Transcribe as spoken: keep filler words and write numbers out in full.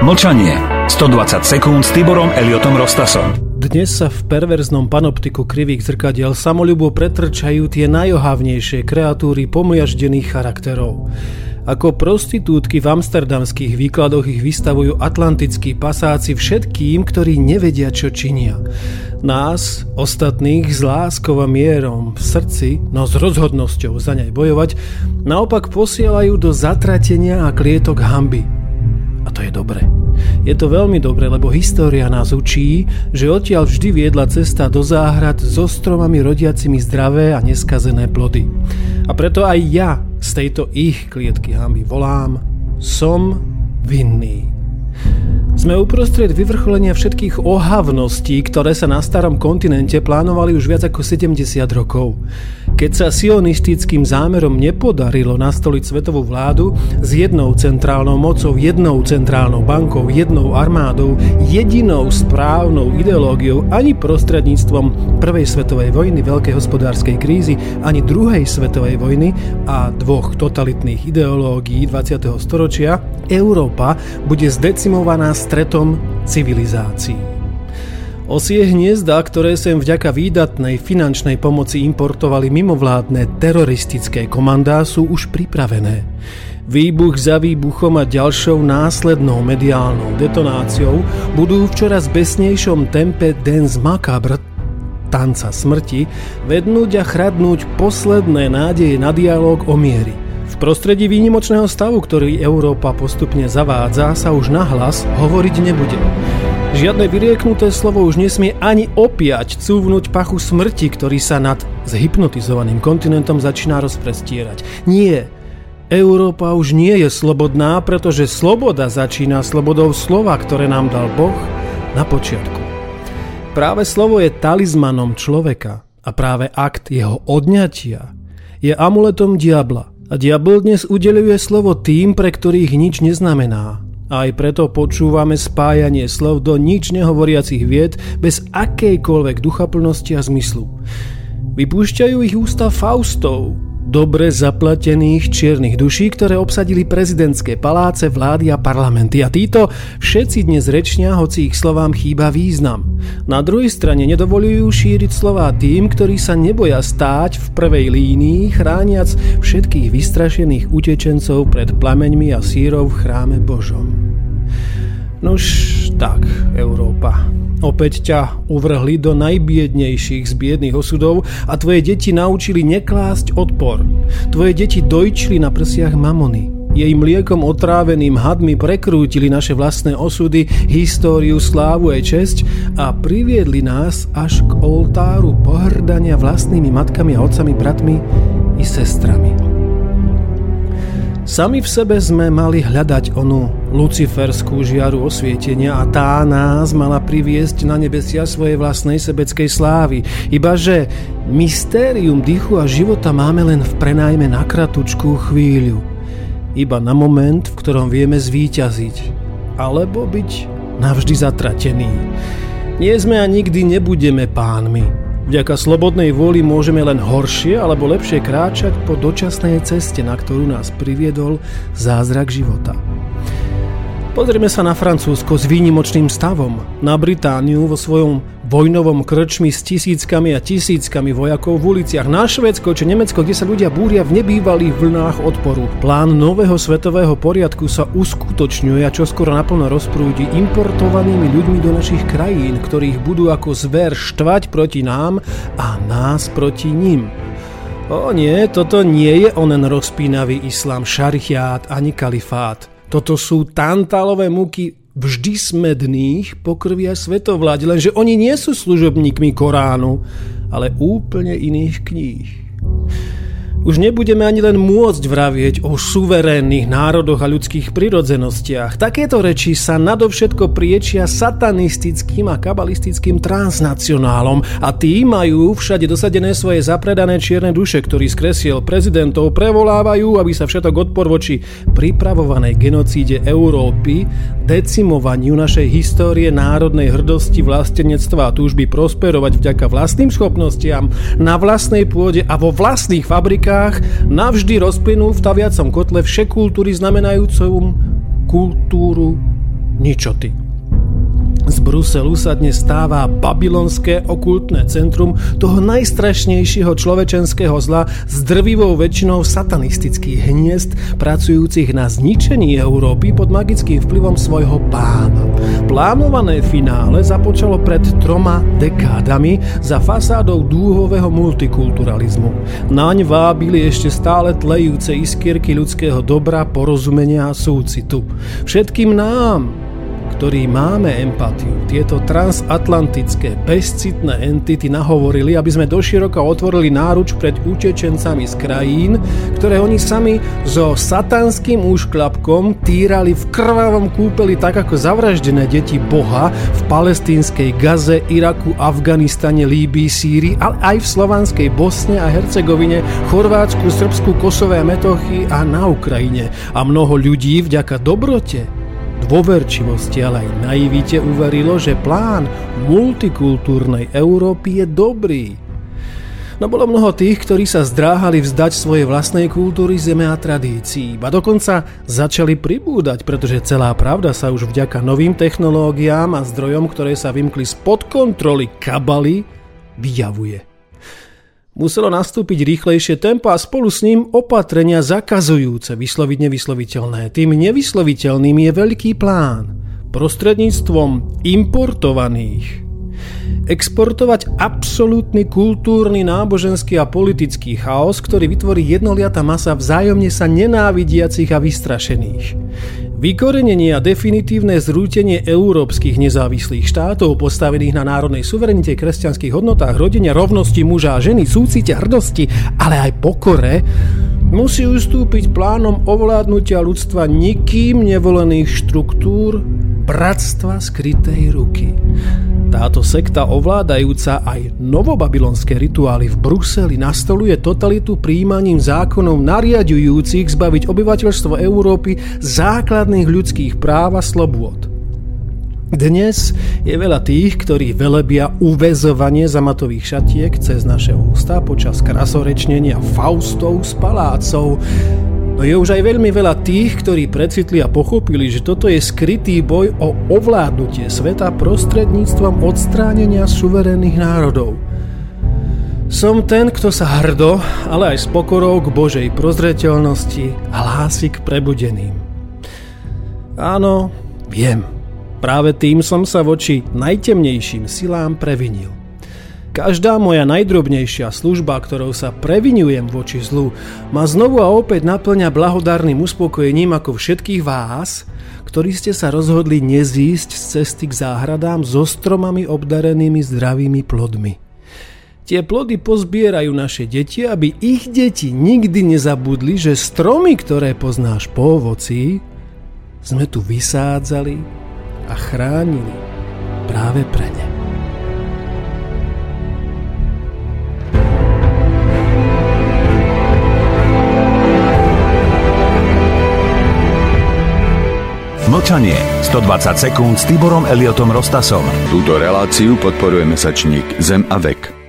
Mlčanie. stodvadsať sekúnd s Tiborom Elliotom Rostasom. Dnes sa v perverznom panoptiku krivých zrkadiel samoľubo pretrčajú tie najohavnejšie kreatúry pomliaždených charakterov. Ako prostitútky v amsterdamských výkladoch ich vystavujú atlantickí pasáci všetkým, ktorí nevedia, čo činia. Nás, ostatných, s láskou a mierom v srdci, no s rozhodnosťou za nej bojovať, naopak posielajú do zatratenia a klietok hanby. A to je dobre. Je to veľmi dobre, lebo história nás učí, že odtiaľ vždy viedla cesta do záhrad so stromami rodiacimi zdravé a neskazené plody. A preto aj ja z tejto ich klietky hanby volám: som vinný. Sme uprostred vyvrcholenia všetkých ohavností, ktoré sa na starom kontinente plánovali už viac ako sedemdesiat rokov. Keď sa sionistickým zámerom nepodarilo nastoliť svetovú vládu s jednou centrálnou mocou, jednou centrálnou bankou, jednou armádou, jedinou správnou ideológiou, ani prostredníctvom prvej svetovej vojny, veľkej hospodárskej krízy, ani druhej svetovej vojny a dvoch totalitných ideológií dvadsiateho storočia, Európa bude zdecimovaná stretom civilizácií. Osie hniezda, ktoré sem vďaka výdatnej finančnej pomoci importovali mimovládne teroristické komandá, sú už pripravené. Výbuch za výbuchom a ďalšou následnou mediálnou detonáciou budú v čoraz besnejšom tempe dance macabre, tanca smrti, vednúť a chradnúť posledné nádeje na dialóg o miery. V prostredí výnimočného stavu, ktorý Európa postupne zavádza, sa už nahlas hovoriť nebude. Žiadne vyrieknuté slovo už nesmie ani opiať cúvnuť pachu smrti, ktorý sa nad zhypnotizovaným kontinentom začína rozprestierať. Nie, Európa už nie je slobodná, pretože sloboda začína slobodou slova, ktoré nám dal Boh na počiatku. Práve slovo je talizmanom človeka a práve akt jeho odňatia je amuletom diabla. A diabol dnes udeľuje slovo tým, pre ktorých nič neznamená. A aj preto počúvame spájanie slov do nič nehovoriacich vied bez akejkoľvek duchaplnosti a zmyslu. Vypúšťajú ich ústa Faustov, dobre zaplatených čiernych duší, ktoré obsadili prezidentské paláce, vlády a parlamenty. A títo všetci dnes rečnia, hoci ich slovám chýba význam. Na druhej strane nedovolujú šíriť slová tým, ktorí sa neboja stáť v prvej línii, chrániac všetkých vystrašených utečencov pred plameňmi a sírov v chráme Božom. Nož tak, Európa. Opäť ťa uvrhli do najbiednejších z biedných osudov a tvoje deti naučili neklásť odpor. Tvoje deti dojčili na prsiach mamony. Jej mliekom otráveným hadmi prekrútili naše vlastné osudy, históriu, slávu aj česť a priviedli nás až k oltáru pohrdania vlastnými matkami a otcami, bratmi i sestrami. Sami v sebe sme mali hľadať onú luciferskú žiaru osvietenia a tá nás mala priviesť na nebesia svojej vlastnej sebeckej slávy. Ibaže mystérium dýchu a života máme len v prenájme na kratučkú chvíľu. Iba na moment, v ktorom vieme zvíťaziť, alebo byť navždy zatratení. Nie sme a nikdy nebudeme pánmi. Vďaka slobodnej vôli môžeme len horšie alebo lepšie kráčať po dočasnej ceste, na ktorú nás priviedol zázrak života. Pozrime sa na Francúzsko s výnimočným stavom, na Britániu vo svojom vojnovom krčmi s tisíckami a tisíckami vojakov v uliciach, na Švédsko či Nemecko, kde sa ľudia búria v nebývalých vlnách odporu. Plán nového svetového poriadku sa uskutočňuje a čoskoro naplno rozprúdi importovanými ľuďmi do našich krajín, ktorých budú ako zver štvať proti nám a nás proti ním. O nie, toto nie je onen rozpínavý islám, šariát ani kalifát. Toto sú tantálové múky vždy smedných po krvi a svetovláde, lenže oni nie sú služobníkmi Koránu, ale úplne iných kníh. Už nebudeme ani len môcť vravieť o suverénnych národoch a ľudských prirodzenostiach. Takéto reči sa nadovšetko priečia satanistickým a kabalistickým transnacionálom a tí majú všade dosadené svoje zapredané čierne duše, ktorí z kresiel prezidentov prevolávajú, aby sa všetok odpor voči pripravovanej genocíde Európy, decimovaniu našej histórie, národnej hrdosti, vlastenectva a túžby prosperovať vďaka vlastným schopnostiam na vlastnej pôde a vo vlastných fabrikách navždy rozplynul v taviacom kotle všekultúry znamenajúcom kultúru ničoty. Z Bruselu sa dnes stáva babylonské okultné centrum toho najstrašnejšieho človečenského zla s drvivou väčšinou satanistických hniezd, pracujúcich na zničení Európy pod magickým vplyvom svojho pána. Plánované finále započalo pred troma dekádami za fasádou dúhového multikulturalizmu. Naň vábili ešte stále tlejúce iskierky ľudského dobra, porozumenia a súcitu. Všetkým nám, ktorí máme empatiu, tieto transatlantické, bezcitné entity nahovorili, aby sme doširoka otvorili náruč pred utečencami z krajín, ktoré oni sami so satanským úšklapkom týrali v krvavom kúpeli tak ako zavraždené deti Boha v palestínskej Gaze, Iraku, Afganistane, Líbii, Sýrii, ale aj v slovanskej Bosne a Hercegovine, Chorvátsku, Srbsku, Kosove a Metochy a na Ukrajine. A mnoho ľudí vďaka dobrote, dôverčivosti, ale aj naivite uverilo, že plán multikultúrnej Európy je dobrý. No bolo mnoho tých, ktorí sa zdráhali vzdať svojej vlastnej kultúry, zeme a tradícií. A dokonca začali pribúdať, pretože celá pravda sa už vďaka novým technológiám a zdrojom, ktoré sa vymkli spod kontroly kabaly, vyjavuje. Muselo nastúpiť rýchlejšie tempo a spolu s ním opatrenia zakazujúce vysloviť nevysloviteľné. Tým nevysloviteľným je veľký plán. Prostredníctvom importovaných exportovať absolútny kultúrny, náboženský a politický chaos, ktorý vytvorí jednoliatá masa vzájomne sa nenávidiacich a vystrašených. Vykorenenie a definitívne zrútenie európskych nezávislých štátov postavených na národnej suverenite, kresťanských hodnotách, rodine, rovnosti muža a ženy, súcite, hrdosti, ale aj pokore, musí ustúpiť plánom ovládnutia ľudstva nikým nevolených štruktúr bratstva skrytej ruky. Táto sekta ovládajúca aj novobabylonské rituály v Bruseli nastoluje totalitu prijímaním zákonov nariaďujúcich zbaviť obyvateľstvo Európy základných ľudských práv a slobôd. Dnes je veľa tých, ktorí velebia uväzovanie zamatových šatiek cez naše ústa počas krasorečnenia Faustov z palácov. No je už aj veľmi veľa tých, ktorí precitli a pochopili, že toto je skrytý boj o ovládnutie sveta prostredníctvom odstránenia suverénnych národov. Som ten, kto sa hrdo, ale aj s pokorou k Božej prozreteľnosti hlási k prebudeným. Áno, viem. Práve tým som sa voči najtemnejším silám previnil. Každá moja najdrobnejšia služba, ktorou sa previňujem voči zlu, ma znovu a opäť naplňa blahodárnym uspokojením ako všetkých vás, ktorí ste sa rozhodli nezísť z cesty k záhradám so stromami obdarenými zdravými plodmi. Tie plody pozbierajú naše deti, aby ich deti nikdy nezabudli, že stromy, ktoré poznáš po ovocí, sme tu vysádzali a chránili práve pre ne. Mlčanie. stodvadsať sekúnd s Tiborom Eliotom Rostasom. Túto reláciu podporuje mesačník Zem a vek.